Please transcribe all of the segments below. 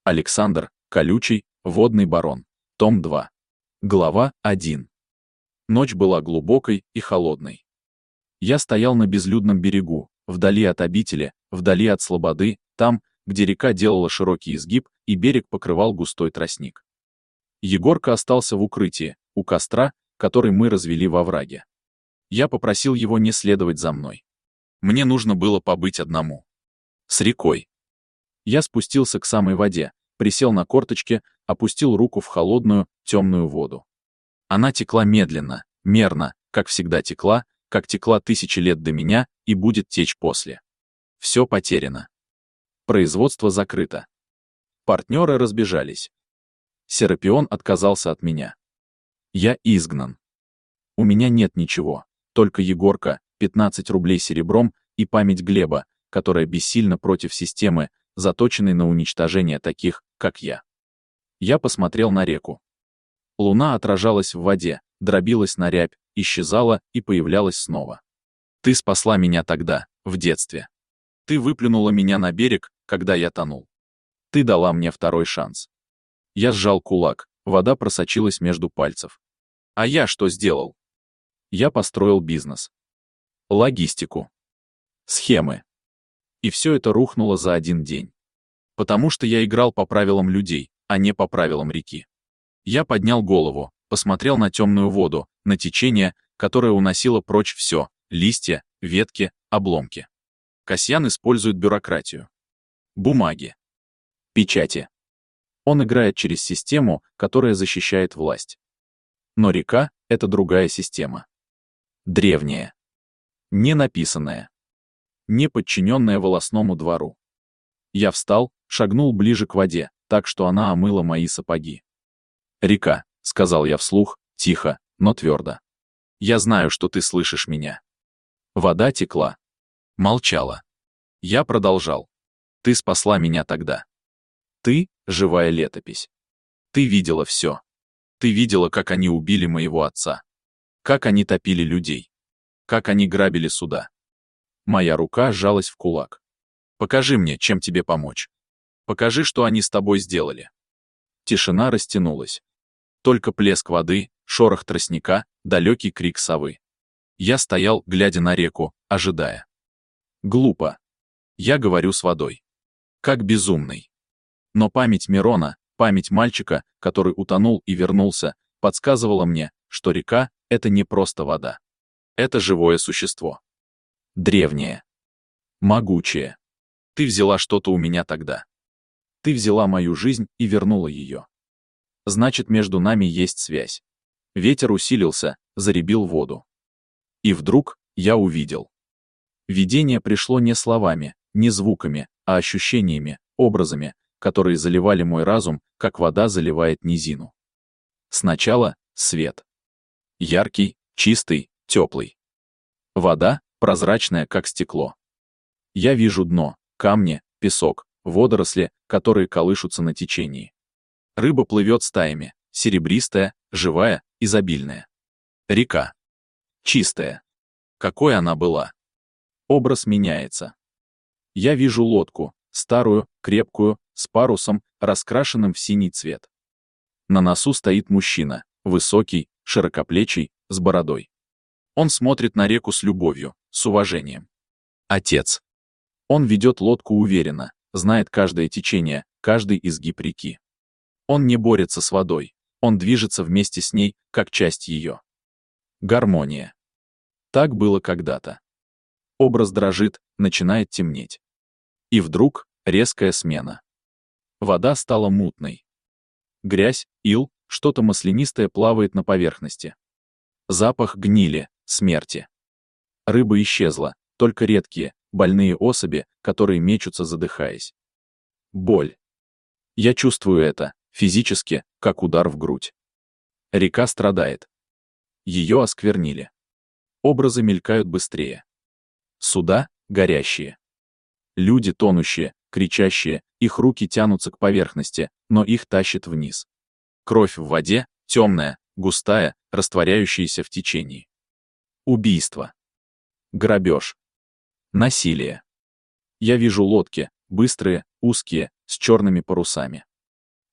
Александр, Колючий, Водный барон. Том 2. Глава 1. Ночь была глубокой и холодной. Я стоял на безлюдном берегу, вдали от обители, вдали от слободы, там, где река делала широкий изгиб и берег покрывал густой тростник. Егорка остался в укрытии, у костра, который мы развели во враге. Я попросил его не следовать за мной. Мне нужно было побыть одному. С рекой. Я спустился к самой воде, присел на корточки, опустил руку в холодную, темную воду. Она текла медленно, мерно, как всегда текла, как текла тысячи лет до меня и будет течь после. Все потеряно. Производство закрыто. Партнеры разбежались. Серапион отказался от меня. Я изгнан. У меня нет ничего, только Егорка, 15 рублей серебром и память Глеба, которая бессильна против системы, заточенной на уничтожение таких, как я. Я посмотрел на реку. Луна отражалась в воде, дробилась на рябь, исчезала и появлялась снова. Ты спасла меня тогда, в детстве. Ты выплюнула меня на берег, когда я тонул. Ты дала мне второй шанс. Я сжал кулак, вода просочилась между пальцев. А я что сделал? Я построил бизнес. Логистику. Схемы. И все это рухнуло за один день. Потому что я играл по правилам людей, а не по правилам реки. Я поднял голову, посмотрел на темную воду, на течение, которое уносило прочь все, листья, ветки, обломки. Касьян использует бюрократию. Бумаги. Печати. Он играет через систему, которая защищает власть. Но река — это другая система. Древняя. Не написанная. Не подчиненная волосному двору. Я встал, шагнул ближе к воде, так что она омыла мои сапоги. «Река», — сказал я вслух, тихо, но твердо. «Я знаю, что ты слышишь меня». Вода текла. Молчала. Я продолжал. «Ты спасла меня тогда. Ты — живая летопись. Ты видела все. Ты видела, как они убили моего отца. Как они топили людей. Как они грабили суда. Моя рука сжалась в кулак. Покажи мне, чем тебе помочь. Покажи, что они с тобой сделали». Тишина растянулась. Только плеск воды, шорох тростника, далекий крик совы. Я стоял, глядя на реку, ожидая. Глупо. Я говорю с водой. Как безумный. Но память Мирона, память мальчика, который утонул и вернулся, подсказывала мне, что река — это не просто вода. Это живое существо. Древнее. Могучее. Ты взяла что-то у меня тогда. Ты взяла мою жизнь и вернула ее. Значит, между нами есть связь. Ветер усилился, заребил воду. И вдруг я увидел. Видение пришло не словами, не звуками, а ощущениями, образами, которые заливали мой разум, как вода заливает низину. Сначала свет. Яркий, чистый, теплый. Вода, прозрачная, как стекло. Я вижу дно, камни, песок, водоросли, которые колышутся на течении. Рыба плывет стаями, серебристая, живая, изобильная. Река. Чистая. Какой она была. Образ меняется. Я вижу лодку, старую, крепкую, с парусом, раскрашенным в синий цвет. На носу стоит мужчина, высокий, широкоплечий, с бородой. Он смотрит на реку с любовью, с уважением. Отец. Он ведет лодку уверенно, знает каждое течение, каждый изгиб реки. Он не борется с водой, он движется вместе с ней, как часть ее. Гармония. Так было когда-то. Образ дрожит, начинает темнеть. И вдруг резкая смена. Вода стала мутной. Грязь, ил, что-то маслянистое плавает на поверхности. Запах гнили, смерти. Рыба исчезла, только редкие, больные особи, которые мечутся, задыхаясь. Боль. Я чувствую это, физически, как удар в грудь. Река страдает. Ее осквернили. Образы мелькают быстрее. Суда горящие. Люди тонущие, кричащие, их руки тянутся к поверхности, но их тащит вниз. Кровь в воде, темная, густая, растворяющаяся в течении. Убийство. Грабеж. Насилие. Я вижу лодки, быстрые, узкие, с черными парусами.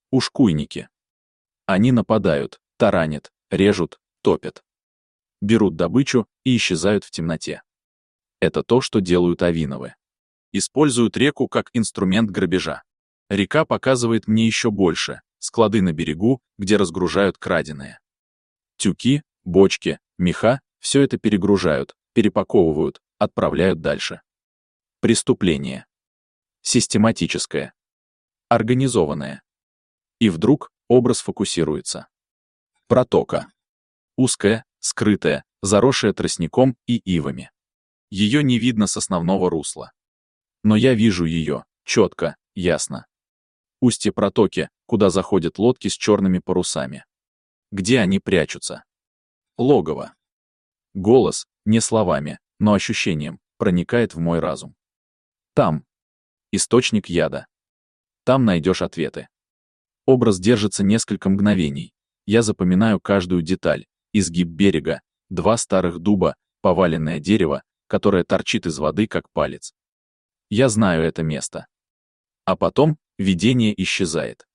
Ушкуйники. Они нападают, таранят, режут, топят. Берут добычу и исчезают в темноте. Это то, что делают Авиновы. Используют реку как инструмент грабежа. Река показывает мне еще больше, склады на берегу, где разгружают краденое. Тюки, бочки, меха — все это перегружают, перепаковывают, отправляют дальше. Преступление. Систематическое. Организованное. И вдруг образ фокусируется. Протока. Узкая, скрытая, заросшая тростником и ивами. Ее не видно с основного русла. Но я вижу ее, четко, ясно. Устье протоки, куда заходят лодки с черными парусами. Где они прячутся? Логово. Голос, не словами, но ощущением, проникает в мой разум. Там. Источник яда. Там найдешь ответы. Образ держится несколько мгновений. Я запоминаю каждую деталь. Изгиб берега, 2 старых дуба, поваленное дерево, которое торчит из воды, как палец. Я знаю это место. А потом видение исчезает.